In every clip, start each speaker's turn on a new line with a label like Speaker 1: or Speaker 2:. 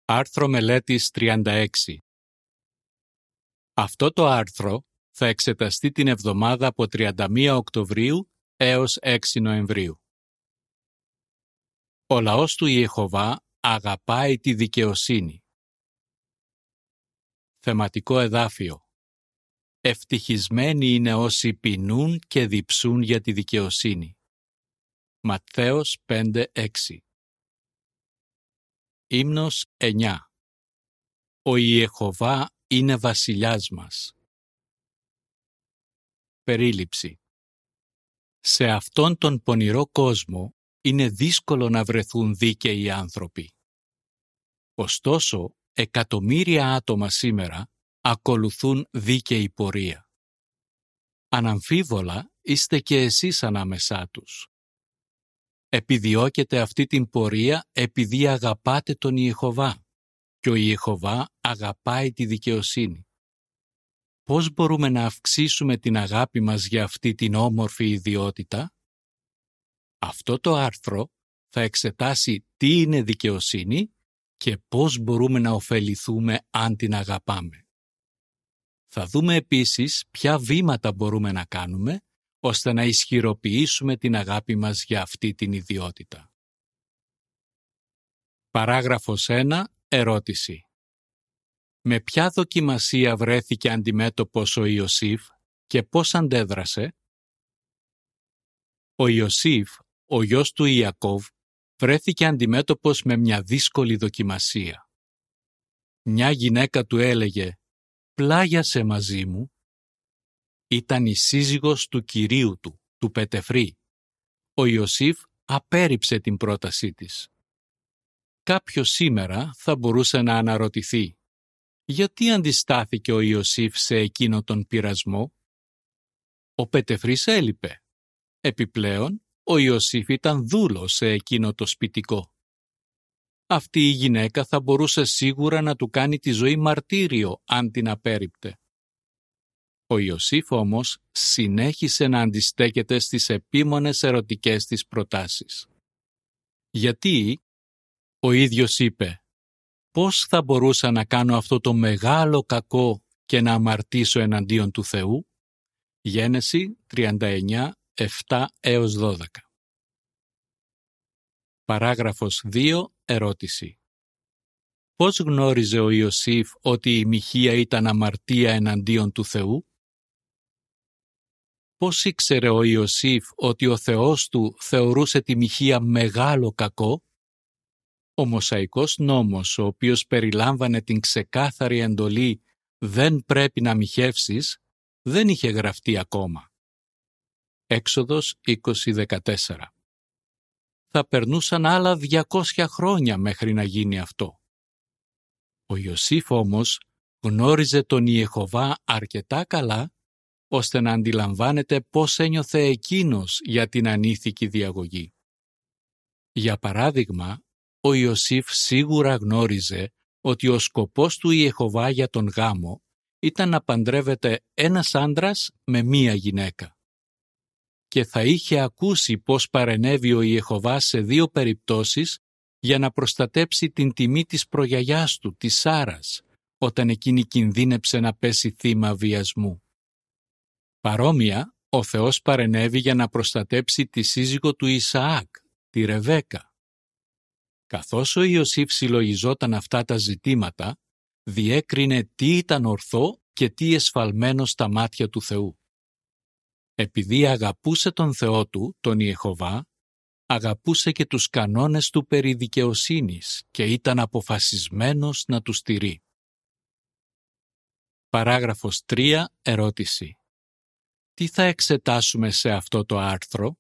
Speaker 1: Άρθρο μελέτης 36. Αυτό το άρθρο θα εξεταστεί την εβδομάδα από 31 Οκτωβρίου έως 6 Νοεμβρίου. Ο λαός του Ιεχωβά αγαπάει τη δικαιοσύνη. Θεματικό εδάφιο. Ευτυχισμένοι είναι όσοι πεινούν και διψούν για τη δικαιοσύνη. Ματθαίος 5:6. Ύμνος 9. Ο Ιεχωβά είναι βασιλιάς μας. Περίληψη. Σε αυτόν τον πονηρό κόσμο είναι δύσκολο να βρεθούν δίκαιοι άνθρωποι. Ωστόσο, εκατομμύρια άτομα σήμερα ακολουθούν δίκαιη πορεία. Αναμφίβολα είστε και εσείς ανάμεσά τους. Επιδιώκετε αυτή την πορεία επειδή αγαπάτε τον Ιεχωβά και ο Ιεχωβά αγαπάει τη δικαιοσύνη. Πώς μπορούμε να αυξήσουμε την αγάπη μας για αυτή την όμορφη ιδιότητα? Αυτό το άρθρο θα εξετάσει τι είναι δικαιοσύνη και πώς μπορούμε να ωφεληθούμε αν την αγαπάμε. Θα δούμε επίσης ποια βήματα μπορούμε να κάνουμε ώστε να ισχυροποιήσουμε την αγάπη μας για αυτή την ιδιότητα. Παράγραφος 1. Ερώτηση. Με ποια δοκιμασία βρέθηκε αντιμέτωπος ο Ιωσήφ και πώς αντέδρασε? Ο Ιωσήφ, ο γιος του Ιακώβ, βρέθηκε αντιμέτωπος με μια δύσκολη δοκιμασία. Μια γυναίκα του έλεγε «Πλάγιασε μαζί μου». Ήταν η σύζυγος του κυρίου του, του Πετεφρή. Ο Ιωσήφ απέρριψε την πρότασή της. Κάποιος σήμερα θα μπορούσε να αναρωτηθεί γιατί αντιστάθηκε ο Ιωσήφ σε εκείνο τον πειρασμό? Ο Πετεφρής έλειπε. Επιπλέον, ο Ιωσήφ ήταν δούλος σε εκείνο το σπιτικό. Αυτή η γυναίκα θα μπορούσε σίγουρα να του κάνει τη ζωή μαρτύριο αν την απέρριπτε. Ο Ιωσήφ όμως συνέχισε να αντιστέκεται στις επίμονες ερωτικές της προτάσεις. Γιατί? Ο ίδιος είπε «Πώς θα μπορούσα να κάνω αυτό το μεγάλο κακό και να αμαρτήσω εναντίον του Θεού?» Γένεση 39, 7 έως 12. Παράγραφος 2. Ερώτηση. Πώς γνώριζε ο Ιωσήφ ότι η μοιχεία ήταν αμαρτία εναντίον του Θεού? Πώς ήξερε ο Ιωσήφ ότι ο Θεός του θεωρούσε τη μοιχεία μεγάλο κακό? Ο Μωσαϊκός νόμος, ο οποίος περιλάμβανε την ξεκάθαρη εντολή «δεν πρέπει να μοιχεύσεις», δεν είχε γραφτεί ακόμα. Έξοδος 20:14. Θα περνούσαν άλλα 200 χρόνια μέχρι να γίνει αυτό. Ο Ιωσήφ όμως γνώριζε τον Ιεχωβά αρκετά καλά ώστε να αντιλαμβάνεται πώς ένιωθε εκείνος για την ανήθικη διαγωγή. Για παράδειγμα, ο Ιωσήφ σίγουρα γνώριζε ότι ο σκοπός του Ιεχωβά για τον γάμο ήταν να παντρεύεται ένας άντρας με μία γυναίκα. Και θα είχε ακούσει πώς παρενέβη ο Ιεχωβά σε 2 περιπτώσεις για να προστατέψει την τιμή της προγιαγιάς του, της Σάρας, όταν εκείνη κινδύνεψε να πέσει θύμα βιασμού. Παρόμοια, ο Θεός παρενέβη για να προστατέψει τη σύζυγο του Ισαάκ, τη Ρεβέκα. Καθώς ο Ιωσήφ συλλογιζόταν αυτά τα ζητήματα, διέκρινε τι ήταν ορθό και τι εσφαλμένο στα μάτια του Θεού. Επειδή αγαπούσε τον Θεό του, τον Ιεχωβά, αγαπούσε και τους κανόνες του περί δικαιοσύνης και ήταν αποφασισμένος να τους τηρεί. Παράγραφος 3. Ερώτηση. Τι θα εξετάσουμε σε αυτό το άρθρο?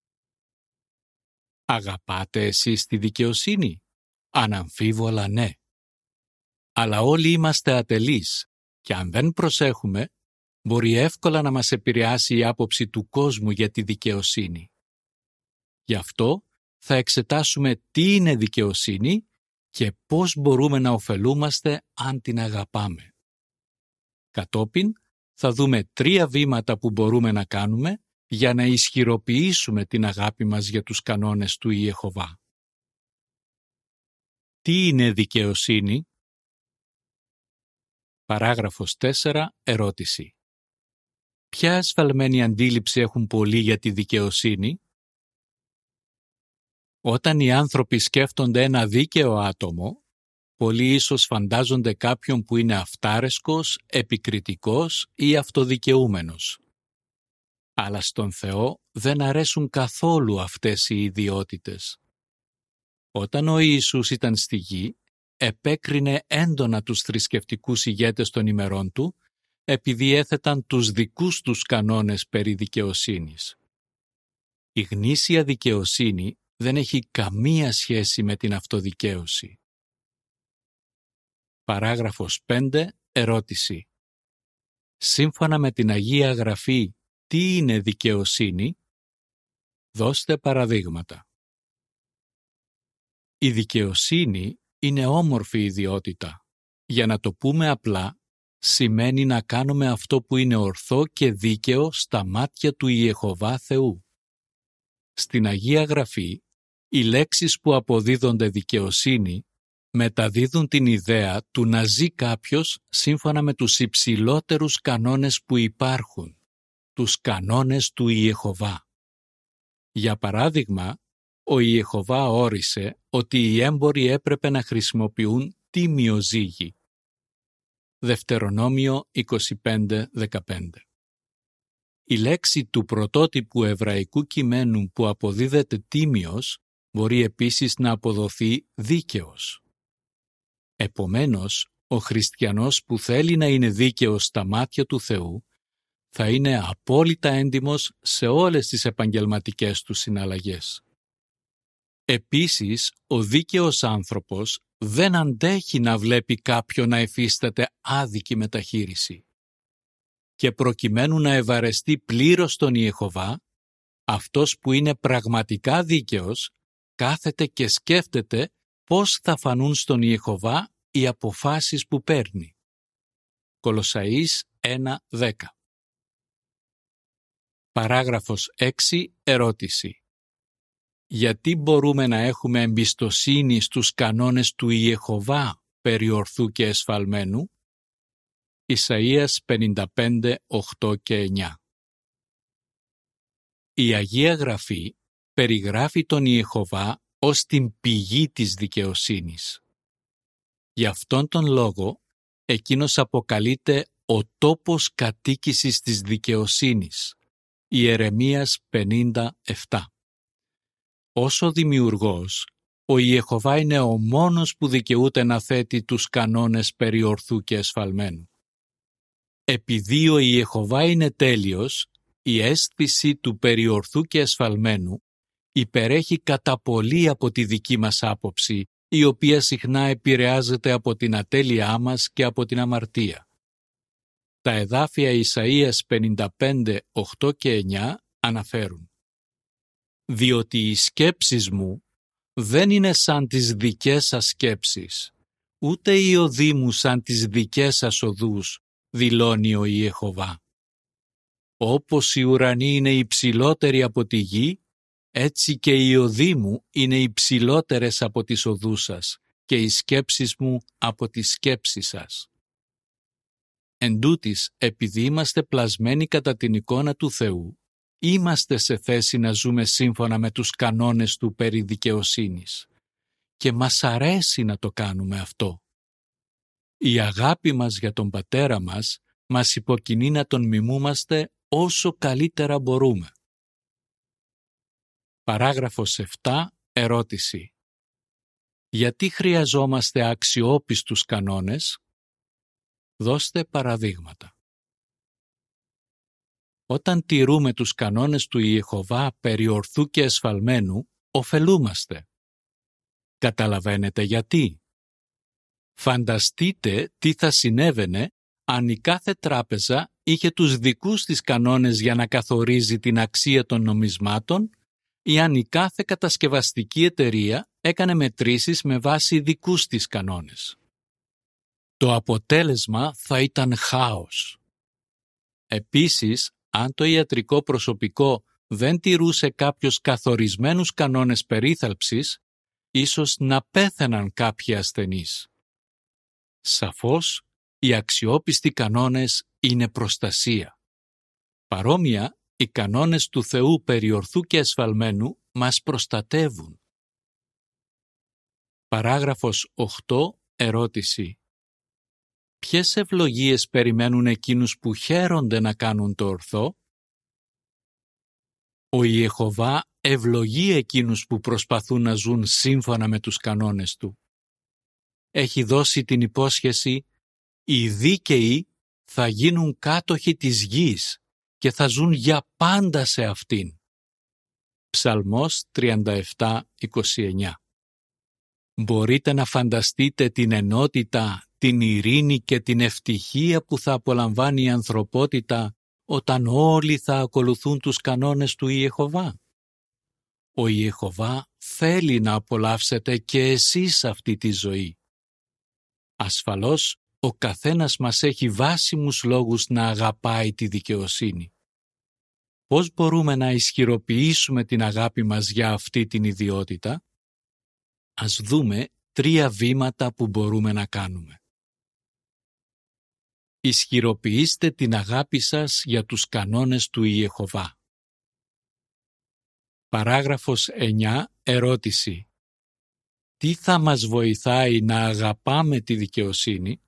Speaker 1: Αγαπάτε εσείς τη δικαιοσύνη? Αναμφίβολα ναι. Αλλά όλοι είμαστε ατελείς και αν δεν προσέχουμε, μπορεί εύκολα να μας επηρεάσει η άποψη του κόσμου για τη δικαιοσύνη. Γι' αυτό θα εξετάσουμε τι είναι δικαιοσύνη και πώς μπορούμε να ωφελούμαστε αν την αγαπάμε. Κατόπιν θα δούμε 3 βήματα που μπορούμε να κάνουμε για να ισχυροποιήσουμε την αγάπη μας για τους κανόνες του Ιεχωβά. Τι είναι δικαιοσύνη? Παράγραφος 4. Ερώτηση. Ποια ασφαλμένη αντίληψη έχουν πολλοί για τη δικαιοσύνη? Όταν οι άνθρωποι σκέφτονται ένα δίκαιο άτομο, πολλοί ίσως φαντάζονται κάποιον που είναι αυτάρεσκος, επικριτικός ή αυτοδικαιούμενος. Αλλά στον Θεό δεν αρέσουν καθόλου αυτές οι ιδιότητες. Όταν ο Ιησούς ήταν στη γη, επέκρινε έντονα τους θρησκευτικούς ηγέτες των ημερών του, επειδή έθεταν τους δικούς τους κανόνες περί δικαιοσύνης. Η γνήσια δικαιοσύνη δεν έχει καμία σχέση με την αυτοδικαίωση. Παράγραφος 5. Ερώτηση. Σύμφωνα με την Αγία Γραφή, τι είναι δικαιοσύνη? Δώστε παραδείγματα. Η δικαιοσύνη είναι όμορφη ιδιότητα. Για να το πούμε απλά, σημαίνει να κάνουμε αυτό που είναι ορθό και δίκαιο στα μάτια του Ιεχωβά Θεού. Στην Αγία Γραφή, οι λέξεις που αποδίδονται δικαιοσύνη μεταδίδουν την ιδέα του να ζει κάποιος σύμφωνα με τους υψηλότερους κανόνες που υπάρχουν, τους κανόνες του Ιεχωβά. Για παράδειγμα, ο Ιεχωβά όρισε ότι οι έμποροι έπρεπε να χρησιμοποιούν τίμιο ζύγι. Δευτερονόμιο 25:15. Η λέξη του πρωτότυπου εβραϊκού κειμένου που αποδίδεται τίμιος μπορεί επίσης να αποδοθεί δίκαιος. Επομένως, ο χριστιανός που θέλει να είναι δίκαιος στα μάτια του Θεού θα είναι απόλυτα έντιμος σε όλες τις επαγγελματικές του συναλλαγές. Επίσης, ο δίκαιος άνθρωπος δεν αντέχει να βλέπει κάποιον να υφίσταται άδικη μεταχείριση. Και προκειμένου να ευαρεστεί πλήρως τον Ιεχωβά, αυτός που είναι πραγματικά δίκαιος κάθεται και σκέφτεται πώς θα φανούν στον Ιεχωβά οι αποφάσεις που παίρνει. Κολοσσαείς 1:10. Παράγραφος 6. Ερώτηση. Γιατί μπορούμε να έχουμε εμπιστοσύνη στους κανόνες του Ιεχωβά περί ορθού και εσφαλμένου? Ισαΐας 55:8 και 9. Η Αγία Γραφή περιγράφει τον Ιεχωβά ως την πηγή της δικαιοσύνης. Γι' αυτόν τον λόγο, εκείνος αποκαλείται ο τόπος κατοίκησης της δικαιοσύνης. Ιερεμίας 50:7. Ως ο δημιουργός, ο Ιεχωβά είναι ο μόνος που δικαιούται να θέτει τους κανόνες περί ορθού και εσφαλμένου. Επειδή ο Ιεχωβά είναι τέλειος, η αίσθηση του περί ορθού και εσφαλμένου υπερέχει κατά πολύ από τη δική μας άποψη, η οποία συχνά επηρεάζεται από την ατέλειά μας και από την αμαρτία. Τα εδάφια Ισαΐας 55:8 και 9 αναφέρουν: «Διότι οι σκέψεις μου δεν είναι σαν τις δικές σας σκέψεις, ούτε οι οδοί μου σαν τις δικές σας οδούς, δηλώνει ο Ιεχωβά. Όπως οι ουρανοί είναι υψηλότεροι από τη γη, έτσι και οι οδοί μου είναι υψηλότερες από τις οδούς σας και οι σκέψεις μου από τις σκέψεις σας». Εν τούτοις, επειδή είμαστε πλασμένοι κατά την εικόνα του Θεού, είμαστε σε θέση να ζούμε σύμφωνα με τους κανόνες του περί δικαιοσύνης. Και μας αρέσει να το κάνουμε αυτό. Η αγάπη μας για τον Πατέρα μας υποκινεί να τον μιμούμαστε όσο καλύτερα μπορούμε. Παράγραφος 7. Ερώτηση. Γιατί χρειαζόμαστε αξιόπιστους κανόνες? Δώστε παραδείγματα. Όταν τηρούμε τους κανόνες του Ιεχωβά περί ορθού και εσφαλμένου, ωφελούμαστε. Καταλαβαίνετε γιατί? Φανταστείτε τι θα συνέβαινε αν η κάθε τράπεζα είχε τους δικούς της κανόνες για να καθορίζει την αξία των νομισμάτων ή αν η κάθε κατασκευαστική εταιρεία έκανε μετρήσεις με βάση δικούς της κανόνες. Το αποτέλεσμα θα ήταν χάος. Επίσης, αν το ιατρικό προσωπικό δεν τηρούσε κάποιους καθορισμένους κανόνες περίθαλψης, ίσως να πέθαιναν κάποιοι ασθενείς. Σαφώς, οι αξιόπιστοι κανόνες είναι προστασία. Παρόμοια, οι κανόνες του Θεού περί ορθού και εσφαλμένου μας προστατεύουν. Παράγραφος 8. Ερώτηση. Ποιες ευλογίες περιμένουν εκείνους που χαίρονται να κάνουν το ορθό? Ο Ιεχωβά ευλογεί εκείνους που προσπαθούν να ζουν σύμφωνα με τους κανόνες του. Έχει δώσει την υπόσχεση «Οι δίκαιοι θα γίνουν κάτοχοι της γης και θα ζουν για πάντα σε αυτήν». Ψαλμός 37:29. Μπορείτε να φανταστείτε την ενότητα, την ειρήνη και την ευτυχία που θα απολαμβάνει η ανθρωπότητα όταν όλοι θα ακολουθούν τους κανόνες του Ιεχωβά? Ο Ιεχωβά θέλει να απολαύσετε και εσείς αυτή τη ζωή. Ασφαλώς, ο καθένας μας έχει βάσιμους λόγους να αγαπάει τη δικαιοσύνη. Πώς μπορούμε να ισχυροποιήσουμε την αγάπη μας για αυτή την ιδιότητα? Ας δούμε 3 βήματα που μπορούμε να κάνουμε. Ισχυροποιήστε την αγάπη σας για τους κανόνες του Ιεχωβά. Παράγραφος 9. Ερώτηση. Τι θα μας βοηθάει να αγαπάμε τη δικαιοσύνη?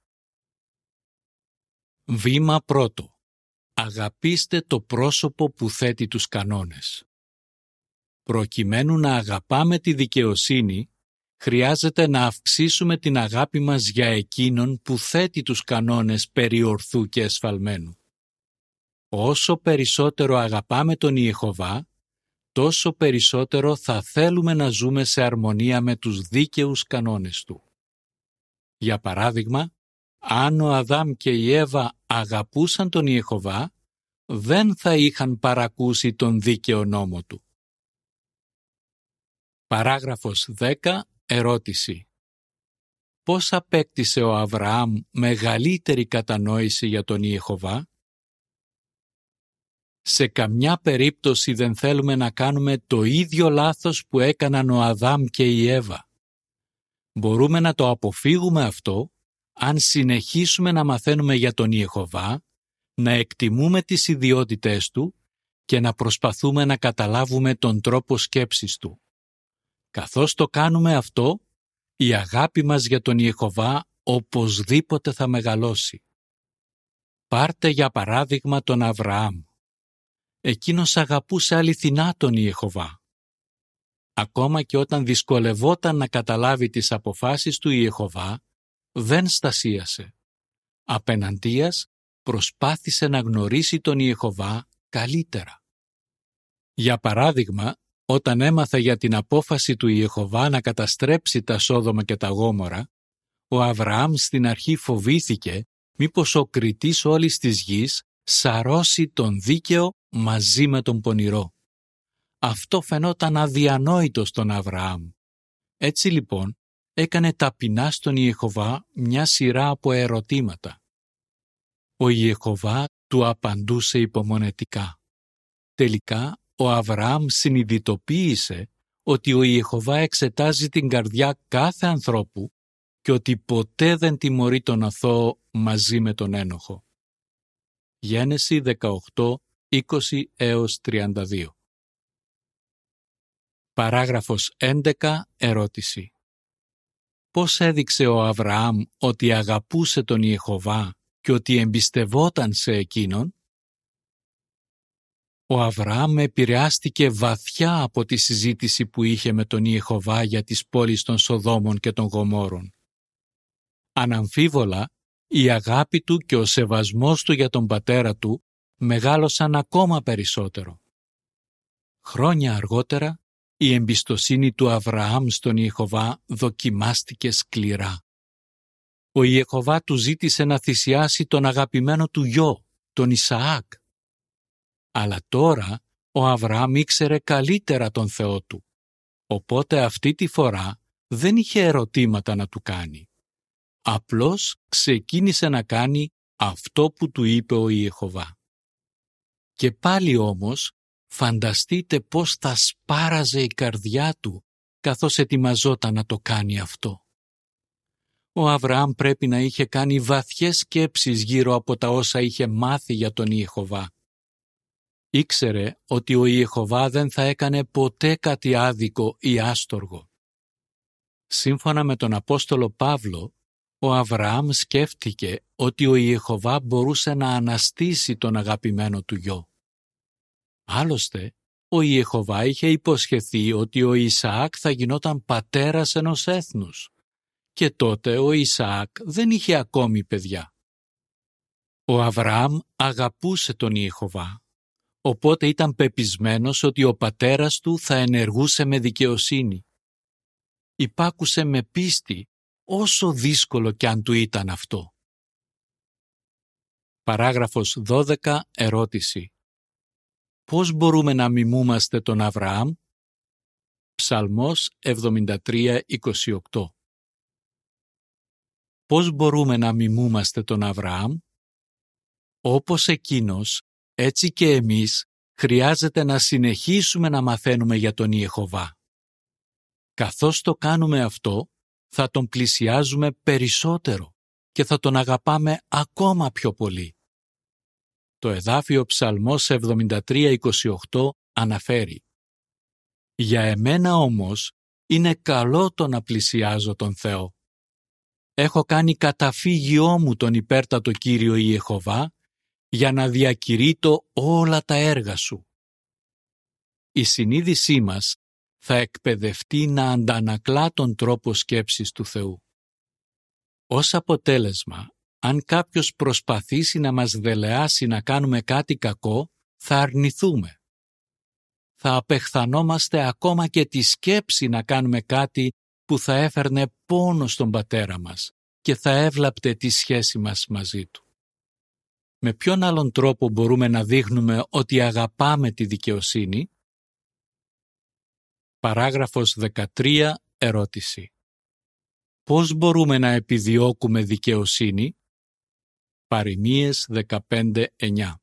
Speaker 1: Βήμα 1. Αγαπήστε το πρόσωπο που θέτει τους κανόνες. Προκειμένου να αγαπάμε τη δικαιοσύνη, χρειάζεται να αυξήσουμε την αγάπη μας για εκείνον που θέτει τους κανόνες περί ορθού και εσφαλμένου. Όσο περισσότερο αγαπάμε τον Ιεχωβά, τόσο περισσότερο θα θέλουμε να ζούμε σε αρμονία με τους δίκαιους κανόνες του. Για παράδειγμα, αν ο Αδάμ και η Εύα αγαπούσαν τον Ιεχωβά, δεν θα είχαν παρακούσει τον δίκαιο νόμο του. Παράγραφος 10. Ερώτηση. Πώς απέκτησε ο Αβραάμ μεγαλύτερη κατανόηση για τον Ιεχωβά? Σε καμιά περίπτωση δεν θέλουμε να κάνουμε το ίδιο λάθος που έκαναν ο Αδάμ και η Εύα. Μπορούμε να το αποφύγουμε αυτό αν συνεχίσουμε να μαθαίνουμε για τον Ιεχωβά, να εκτιμούμε τις ιδιότητές του και να προσπαθούμε να καταλάβουμε τον τρόπο σκέψης του. Καθώς το κάνουμε αυτό, η αγάπη μας για τον Ιεχωβά οπωσδήποτε θα μεγαλώσει. Πάρτε για παράδειγμα τον Αβραάμ. Εκείνος αγαπούσε αληθινά τον Ιεχωβά. Ακόμα και όταν δυσκολευόταν να καταλάβει τις αποφάσεις του Ιεχωβά, δεν στασίασε. Απέναντίας, προσπάθησε να γνωρίσει τον Ιεχωβά καλύτερα. Για παράδειγμα, όταν έμαθε για την απόφαση του Ιεχωβά να καταστρέψει τα Σόδομα και τα Γόμορα, ο Αβραάμ στην αρχή φοβήθηκε μήπως ο κριτής όλης της γης σαρώσει τον δίκαιο μαζί με τον πονηρό. Αυτό φαινόταν αδιανόητο στον Αβραάμ. Έτσι λοιπόν έκανε ταπεινά στον Ιεχωβά μια σειρά από ερωτήματα. Ο Ιεχωβά του απαντούσε υπομονετικά. Τελικά ο Αβραάμ συνειδητοποίησε ότι ο Ιεχωβά εξετάζει την καρδιά κάθε ανθρώπου και ότι ποτέ δεν τιμωρεί τον αθώο μαζί με τον ένοχο. Γένεση 18, 20-32. Παράγραφος 11. Ερώτηση. Πώς έδειξε ο Αβραάμ ότι αγαπούσε τον Ιεχωβά και ότι εμπιστευόταν σε εκείνον? Ο Αβραάμ επηρεάστηκε βαθιά από τη συζήτηση που είχε με τον Ιεχωβά για τις πόλεις των Σοδόμων και των Γομόρων. Αναμφίβολα, η αγάπη του και ο σεβασμός του για τον πατέρα του μεγάλωσαν ακόμα περισσότερο. Χρόνια αργότερα, η εμπιστοσύνη του Αβραάμ στον Ιεχωβά δοκιμάστηκε σκληρά. Ο Ιεχωβά του ζήτησε να θυσιάσει τον αγαπημένο του γιο, τον Ισαάκ. Αλλά τώρα ο Αβραάμ ήξερε καλύτερα τον Θεό του, οπότε αυτή τη φορά δεν είχε ερωτήματα να του κάνει. Απλώς ξεκίνησε να κάνει αυτό που του είπε ο Ιεχωβά. Και πάλι όμως φανταστείτε πώς θα σπάραζε η καρδιά του καθώς ετοιμαζόταν να το κάνει αυτό. Ο Αβραάμ πρέπει να είχε κάνει βαθιές σκέψεις γύρω από τα όσα είχε μάθει για τον Ιεχωβά. Ήξερε ότι ο Ιεχωβά δεν θα έκανε ποτέ κάτι άδικο ή άστοργο. Σύμφωνα με τον Απόστολο Παύλο, ο Αβραάμ σκέφτηκε ότι ο Ιεχωβά μπορούσε να αναστήσει τον αγαπημένο του γιο. Άλλωστε, ο Ιεχωβά είχε υποσχεθεί ότι ο Ισαάκ θα γινόταν πατέρας ενός έθνους και τότε ο Ισαάκ δεν είχε ακόμη παιδιά. Ο Αβραάμ αγαπούσε τον Ιεχωβά, οπότε ήταν πεπισμένος ότι ο πατέρας του θα ενεργούσε με δικαιοσύνη. Υπάκουσε με πίστη, όσο δύσκολο κι αν του ήταν αυτό. Παράγραφος 12. Ερώτηση. Πώς μπορούμε να μιμούμαστε τον Αβραάμ? Ψαλμός 73:28. Πώς μπορούμε να μιμούμαστε τον Αβραάμ? Όπως εκείνος, έτσι και εμείς χρειάζεται να συνεχίσουμε να μαθαίνουμε για τον Ιεχωβά. Καθώς το κάνουμε αυτό, θα τον πλησιάζουμε περισσότερο και θα τον αγαπάμε ακόμα πιο πολύ. Το εδάφιο Ψαλμός 73:28 αναφέρει «Για εμένα όμως είναι καλό το να πλησιάζω τον Θεό. Έχω κάνει καταφύγιό μου τον υπέρτατο Κύριο Ιεχωβά για να διακηρύττω όλα τα έργα σου». Η συνείδησή μας θα εκπαιδευτεί να αντανακλά τον τρόπο σκέψης του Θεού. Ως αποτέλεσμα, αν κάποιος προσπαθήσει να μας δελεάσει να κάνουμε κάτι κακό, θα αρνηθούμε. Θα απεχθανόμαστε ακόμα και τη σκέψη να κάνουμε κάτι που θα έφερνε πόνο στον πατέρα μας και θα έβλαπτε τη σχέση μας μαζί του. Με ποιον άλλον τρόπο μπορούμε να δείχνουμε ότι αγαπάμε τη δικαιοσύνη? Παράγραφος 13. Ερώτηση. Πώς μπορούμε να επιδιώκουμε δικαιοσύνη? Παροιμίες 15:9.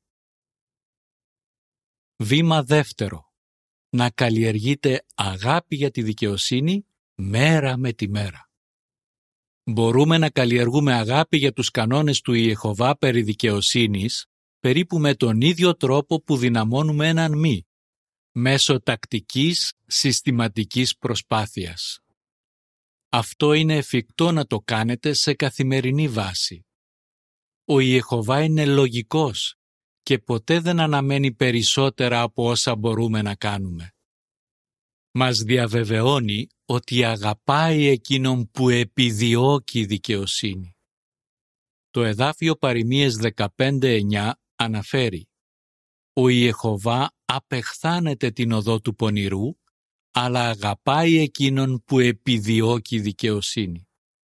Speaker 1: Βήμα δεύτερο. Να καλλιεργείτε αγάπη για τη δικαιοσύνη μέρα με τη μέρα. Μπορούμε να καλλιεργούμε αγάπη για τους κανόνες του Ιεχωβά περί δικαιοσύνης περίπου με τον ίδιο τρόπο που δυναμώνουμε έναν μη, μέσω τακτικής, συστηματικής προσπάθειας. Αυτό είναι εφικτό να το κάνετε σε καθημερινή βάση. Ο Ιεχωβά είναι λογικός και ποτέ δεν αναμένει περισσότερα από όσα μπορούμε να κάνουμε. Μας διαβεβαιώνει ότι αγαπάει εκείνον που επιδιώκει δικαιοσύνη. Το εδάφιο Παροιμίες 15:9 αναφέρει «Ο Ιεχωβά απεχθάνεται την οδό του πονηρού, αλλά αγαπάει εκείνον που επιδιώκει δικαιοσύνη».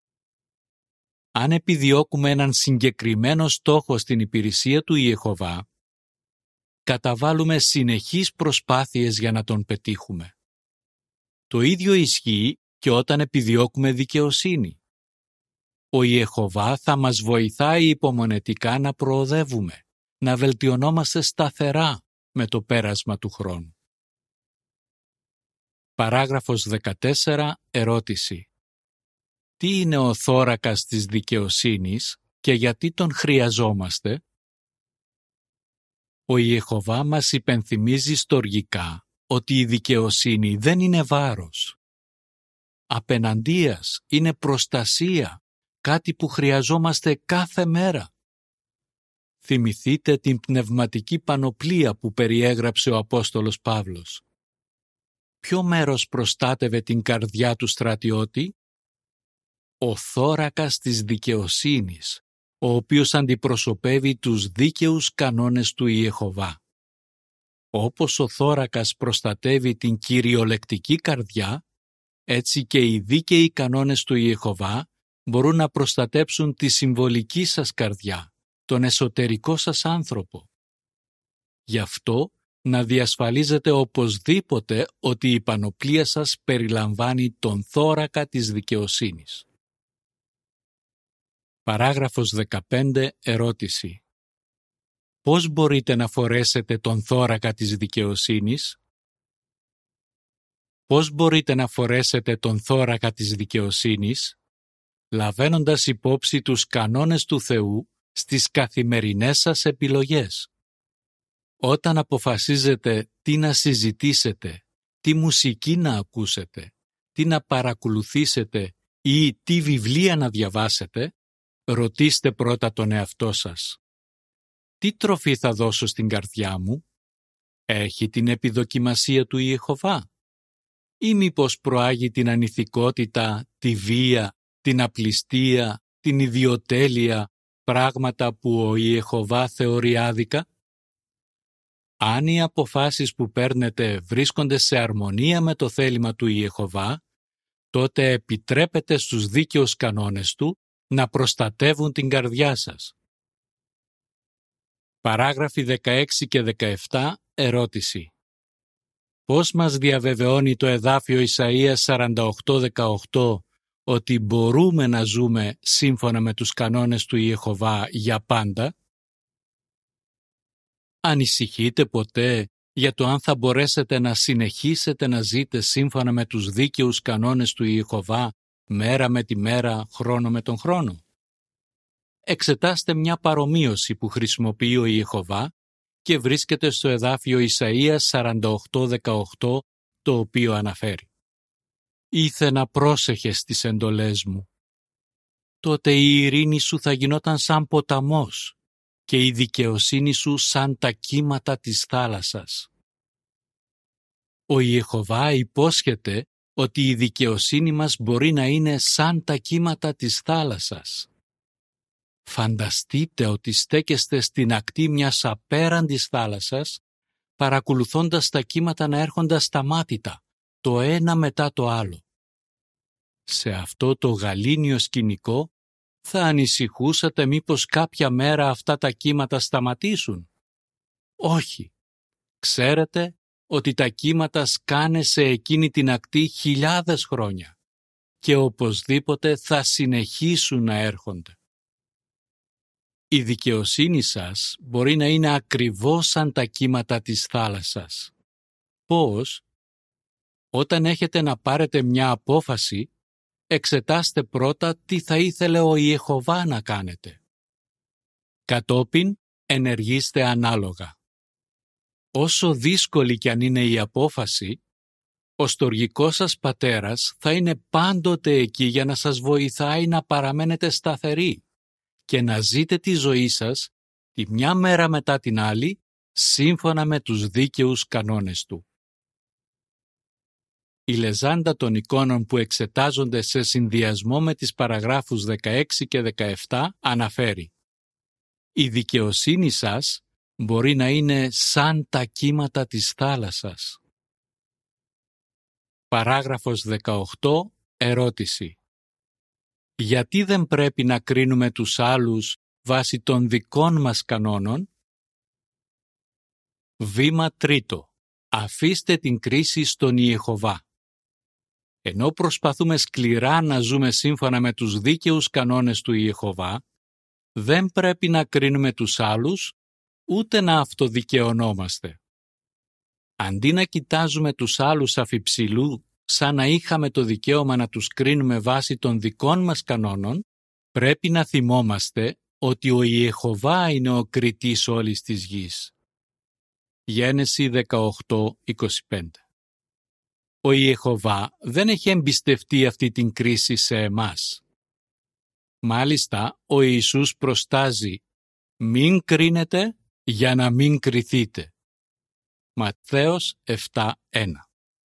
Speaker 1: Αν επιδιώκουμε έναν συγκεκριμένο στόχο στην υπηρεσία του Ιεχωβά, καταβάλουμε συνεχείς προσπάθειες για να τον πετύχουμε. Το ίδιο ισχύει και όταν επιδιώκουμε δικαιοσύνη. Ο Ιεχωβά θα μας βοηθάει υπομονετικά να προοδεύουμε, να βελτιωνόμαστε σταθερά με το πέρασμα του χρόνου. Παράγραφος 14. Ερώτηση. Τι είναι ο θώρακας της δικαιοσύνης και γιατί τον χρειαζόμαστε? Ο Ιεχωβά μας υπενθυμίζει στοργικά ότι η δικαιοσύνη δεν είναι βάρος. Απεναντίας είναι προστασία, κάτι που χρειαζόμαστε κάθε μέρα. Θυμηθείτε την πνευματική πανοπλία που περιέγραψε ο Απόστολος Παύλος. Ποιο μέρος προστάτευε την καρδιά του στρατιώτη? Ο θώρακας της δικαιοσύνης, ο οποίος αντιπροσωπεύει τους δίκαιους κανόνες του Ιεχωβά. Όπως ο θώρακας προστατεύει την κυριολεκτική καρδιά, έτσι και οι δίκαιοι κανόνες του Ιεχωβά μπορούν να προστατέψουν τη συμβολική σας καρδιά, τον εσωτερικό σας άνθρωπο. Γι' αυτό να διασφαλίζετε οπωσδήποτε ότι η πανοπλία σας περιλαμβάνει τον θώρακα της δικαιοσύνης. Παράγραφος 15. Ερώτηση. Πώς μπορείτε να φορέσετε τον θώρακα της δικαιοσύνης? πώς μπορείτε να φορέσετε τον θώρακα της δικαιοσύνης, λαβαίνοντας υπόψη τους κανόνες του Θεού στις καθημερινές σας επιλογές. Όταν αποφασίζετε τι να συζητήσετε, τι μουσική να ακούσετε, τι να παρακολουθήσετε ή τι βιβλία να διαβάσετε, ρωτήστε πρώτα τον εαυτό σας. Τι τροφή θα δώσω στην καρδιά μου? Έχει την επιδοκιμασία του Ιεχωβά? Ή μήπως προάγει την ανηθικότητα, τη βία, την απληστία, την ιδιοτέλεια, πράγματα που ο Ιεχωβά θεωρεί άδικα? Αν οι αποφάσεις που παίρνετε βρίσκονται σε αρμονία με το θέλημα του Ιεχωβά, τότε επιτρέπετε στους δίκαιους κανόνες του να προστατεύουν την καρδιά σας. Παράγραφοι 16 και 17, ερώτηση. Πώς μας διαβεβαιώνει το εδάφιο Ισαΐας 48-18 ότι μπορούμε να ζούμε σύμφωνα με τους κανόνες του Ιεχωβά για πάντα? Ανησυχείτε ποτέ για το αν θα μπορέσετε να συνεχίσετε να ζείτε σύμφωνα με τους δίκαιους κανόνες του Ιεχωβά μέρα με τη μέρα, χρόνο με τον χρόνο? Εξετάστε μια παρομοίωση που χρησιμοποιεί ο Ιεχωβά και βρίσκεται στο εδάφιο Ισαΐας 48-18, το οποίο αναφέρει. «Ήθε να πρόσεχες τις εντολές μου. Τότε η ειρήνη σου θα γινόταν σαν ποταμός και η δικαιοσύνη σου σαν τα κύματα της θάλασσας». Ο Ιεχωβά υπόσχεται ότι η δικαιοσύνη μας μπορεί να είναι σαν τα κύματα της θάλασσας. Φανταστείτε ότι στέκεστε στην ακτή μιας απέραντης θάλασσας, παρακολουθώντας τα κύματα να έρχονται ασταμάτητα, το ένα μετά το άλλο. Σε αυτό το γαλήνιο σκηνικό θα ανησυχούσατε μήπως κάποια μέρα αυτά τα κύματα σταματήσουν? Όχι. Ξέρετε ότι τα κύματα σκάνε σε εκείνη την ακτή χιλιάδες χρόνια και οπωσδήποτε θα συνεχίσουν να έρχονται. Η δικαιοσύνη σας μπορεί να είναι ακριβώς σαν τα κύματα της θάλασσας. Πώς? Όταν έχετε να πάρετε μια απόφαση, εξετάστε πρώτα τι θα ήθελε ο Ιεχωβά να κάνετε. Κατόπιν, ενεργήστε ανάλογα. Όσο δύσκολη κι αν είναι η απόφαση, ο στοργικός σας πατέρας θα είναι πάντοτε εκεί για να σας βοηθάει να παραμένετε σταθεροί και να ζείτε τη ζωή σας τη μια μέρα μετά την άλλη, σύμφωνα με τους δίκαιους κανόνες του. Η λεζάντα των εικόνων που εξετάζονται σε συνδυασμό με τις παραγράφους 16 και 17 αναφέρει: «Η δικαιοσύνη σας μπορεί να είναι σαν τα κύματα της θάλασσας». Παράγραφος 18, ερώτηση. Γιατί δεν πρέπει να κρίνουμε τους άλλους βάσει των δικών μας κανόνων? Βήμα τρίτο. Αφήστε την κρίση στον Ιεχωβά. Ενώ προσπαθούμε σκληρά να ζούμε σύμφωνα με τους δίκαιους κανόνες του Ιεχωβά, δεν πρέπει να κρίνουμε τους άλλους, ούτε να αυτοδικαιωνόμαστε. Αντί να κοιτάζουμε τους άλλους αφιψηλού, σαν να είχαμε το δικαίωμα να τους κρίνουμε βάσει των δικών μας κανόνων, πρέπει να θυμόμαστε ότι ο Ιεχωβά είναι ο κριτής όλης της γης. Γένεση 18:25. Ο Ιεχωβά δεν έχει εμπιστευτεί αυτή την κρίση σε εμάς. Μάλιστα, ο Ιησούς προστάζει «Μην κρίνετε για να μην κριθείτε». Ματθαίος 7:1.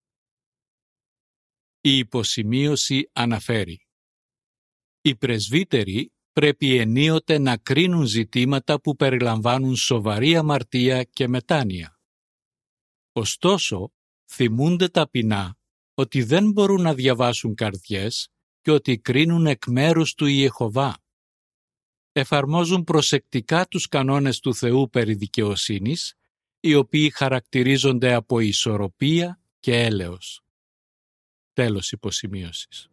Speaker 1: Η υποσημείωση αναφέρει: οι πρεσβύτεροι πρέπει ενίοτε να κρίνουν ζητήματα που περιλαμβάνουν σοβαρή αμαρτία και μετάνοια. Ωστόσο, θυμούνται ταπεινά ότι δεν μπορούν να διαβάσουν καρδιές και ότι κρίνουν εκ μέρους του Ιεχωβά. Εφαρμόζουν προσεκτικά τους κανόνες του Θεού περί δικαιοσύνης, οι οποίοι χαρακτηρίζονται από ισορροπία και έλεος. Τέλος υποσημείωσης.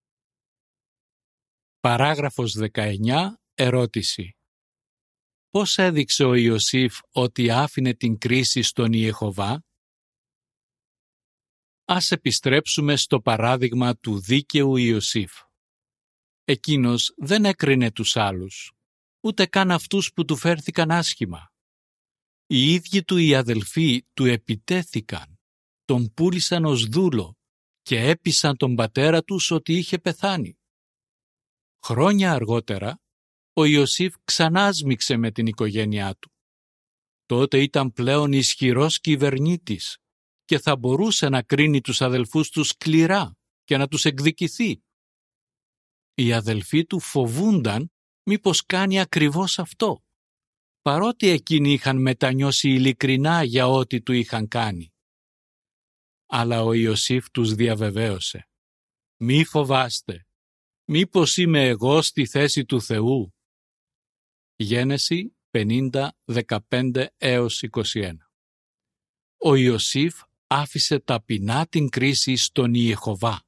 Speaker 1: Παράγραφος 19, ερώτηση. Πώς έδειξε ο Ιωσήφ ότι άφηνε την κρίση στον Ιεχωβά? Ας επιστρέψουμε στο παράδειγμα του δίκαιου Ιωσήφ. Εκείνος δεν έκρινε τους άλλους, ούτε καν αυτούς που του φέρθηκαν άσχημα. Οι ίδιοι του οι αδελφοί του επιτέθηκαν, τον πούλησαν ως δούλο και έπεισαν τον πατέρα τους ότι είχε πεθάνει. Χρόνια αργότερα, ο Ιωσήφ ξανά σμίξε με την οικογένειά του. Τότε ήταν πλέον ισχυρός κυβερνήτης και θα μπορούσε να κρίνει τους αδελφούς του σκληρά και να τους εκδικηθεί. Οι αδελφοί του φοβούνταν μήπως κάνει ακριβώς αυτό, παρότι εκείνοι είχαν μετανιώσει ειλικρινά για ό,τι του είχαν κάνει. Αλλά ο Ιωσήφ τους διαβεβαίωσε: «Μη φοβάστε, μήπως είμαι εγώ στη θέση του Θεού?» Γένεση 50, 15-21. Ο Ιωσήφ άφησε ταπεινά την κρίση στον Ιεχωβά.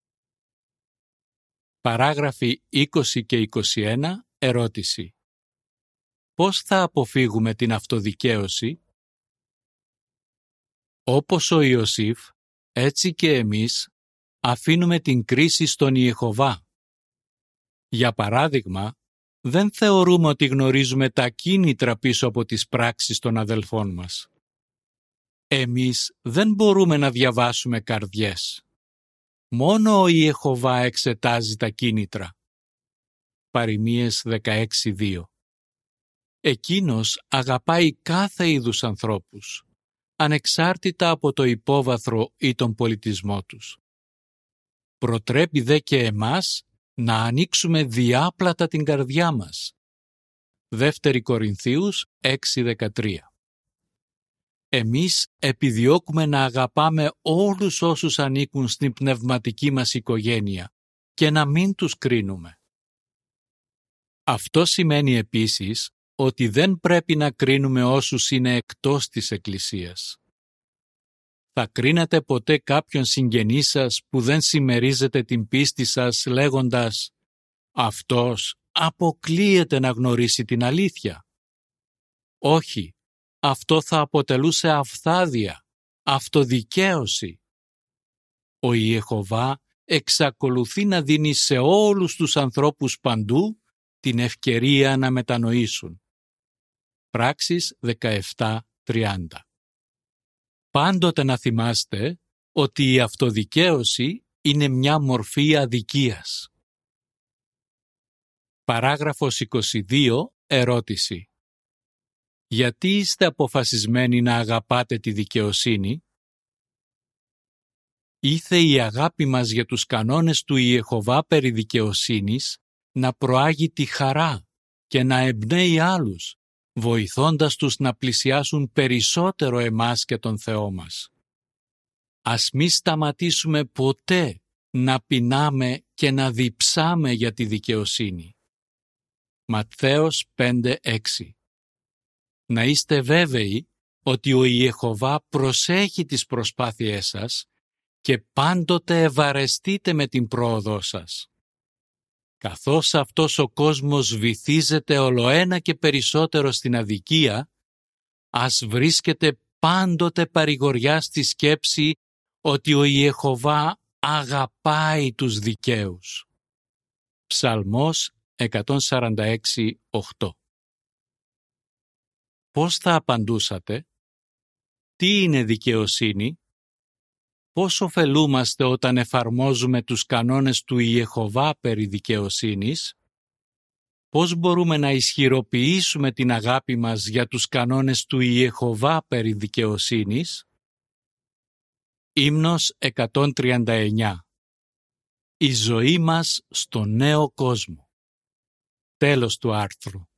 Speaker 1: Παράγραφοι 20 και 21, ερώτηση. Πώς θα αποφύγουμε την αυτοδικαίωση? Όπως ο Ιωσήφ, έτσι και εμείς αφήνουμε την κρίση στον Ιεχωβά. Για παράδειγμα, δεν θεωρούμε ότι γνωρίζουμε τα κίνητρα πίσω από τις πράξεις των αδελφών μας. Εμείς δεν μπορούμε να διαβάσουμε καρδιές. Μόνο ο Ιεχωβά εξετάζει τα κίνητρα. Παροιμίες 16:2. Εκείνος αγαπάει κάθε είδους ανθρώπους, ανεξάρτητα από το υπόβαθρο ή τον πολιτισμό τους. Προτρέπει δε και εμάς να ανοίξουμε διάπλατα την καρδιά μας. 2 Κορινθίους 6:13. Εμείς επιδιώκουμε να αγαπάμε όλους όσους ανήκουν στην πνευματική μας οικογένεια και να μην τους κρίνουμε. Αυτό σημαίνει επίσης ότι δεν πρέπει να κρίνουμε όσους είναι εκτός της Εκκλησίας. Θα κρίνετε ποτέ κάποιον συγγενή σας που δεν συμμερίζεται την πίστη σας λέγοντας «Αυτός αποκλείεται να γνωρίσει την αλήθεια»? Όχι, αυτό θα αποτελούσε αυθάδεια, αυτοδικαίωση. Ο Ιεχωβά εξακολουθεί να δίνει σε όλους τους ανθρώπους παντού την ευκαιρία να μετανοήσουν. Πράξεις 17:30. Πάντοτε να θυμάστε ότι η αυτοδικαίωση είναι μια μορφή αδικίας. Παράγραφος 22, ερώτηση. Γιατί είστε αποφασισμένοι να αγαπάτε τη δικαιοσύνη? Ήθε η αγάπη μας για τους κανόνες του Ιεχωβά περί δικαιοσύνης να προάγει τη χαρά και να εμπνέει άλλους, βοηθώντας τους να πλησιάσουν περισσότερο εμάς και τον Θεό μας. Ας μη σταματήσουμε ποτέ να πεινάμε και να διψάμε για τη δικαιοσύνη. Ματθαίος 5:6. Να είστε βέβαιοι ότι ο Ιεχωβά προσέχει τις προσπάθειές σας και πάντοτε ευαρεστείτε με την πρόοδό σας. Καθώς αυτός ο κόσμος βυθίζεται ολοένα και περισσότερο στην αδικία, ας βρίσκεται πάντοτε παρηγοριά στη σκέψη ότι ο Ιεχωβά αγαπάει τους δικαίους. Ψαλμός 146:8. Πώς θα απαντούσατε? Τι είναι δικαιοσύνη? Πώς ωφελούμαστε όταν εφαρμόζουμε τους κανόνες του Ιεχωβά περί δικαιοσύνης? Πώς μπορούμε να ισχυροποιήσουμε την αγάπη μας για τους κανόνες του Ιεχωβά περί δικαιοσύνης? Ύμνος 139. Η ζωή μας στο νέο κόσμο. Τέλος του άρθρου.